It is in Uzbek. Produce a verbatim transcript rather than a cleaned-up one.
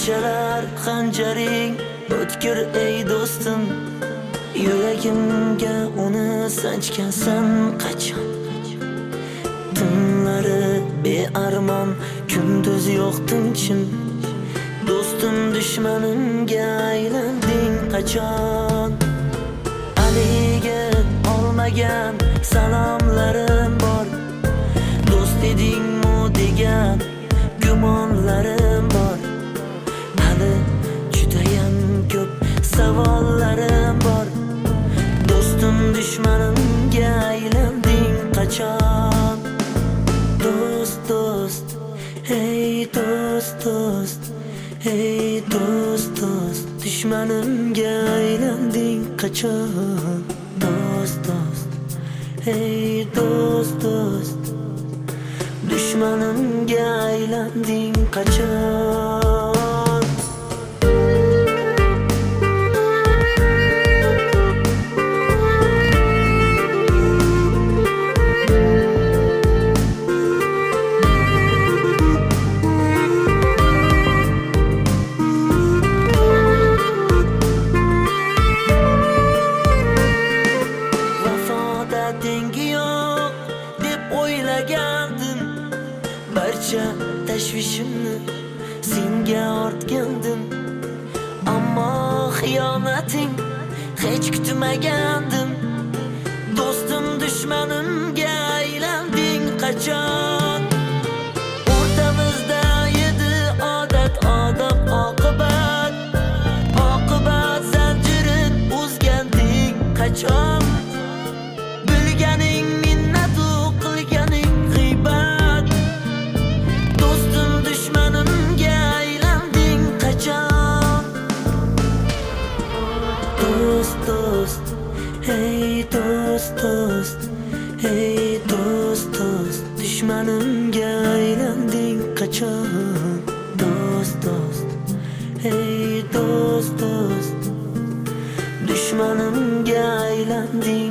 Qachalar xanjaring o'tkir ey do'stim, yuragimga uni sanchgansan qachon. Tunlari bearmon, kunduz yo'qdim chin, do'stim dushmanimga aylanding qachon. Aliga olmagan salomlarim bor, do'st edingmi degan gumonlarim bor. Hali judayam ko'p savollarim bor, do'stim dushmanimga aylanding qachon. Do'st do'st, hey do'st do'st, hey do'st do'st, dushmanimga aylanding qachon. Do'st do'st, hey do'st do'st, dushmanimga aylanding qachon. Tengi yo'q deb o'ylagandim, barcha tashvishimni senga ortgandim. Ammo xiyonating hech kutmagandim, do'stim dushmanimga aylanding qachon. O'rtamizda edi odat, odob, oqibat, oqibat zanjirin uzganding qachon. Bilganing minnatu, qilganing g'iybat, do'stim dushmanimga aylanding qachon. Do'st do'st, hey do'st do'st, hey do'st do'st, dushmanimga aylanding qachon. Do'st do'st, hey do'st do'st, dushmanimga aylanding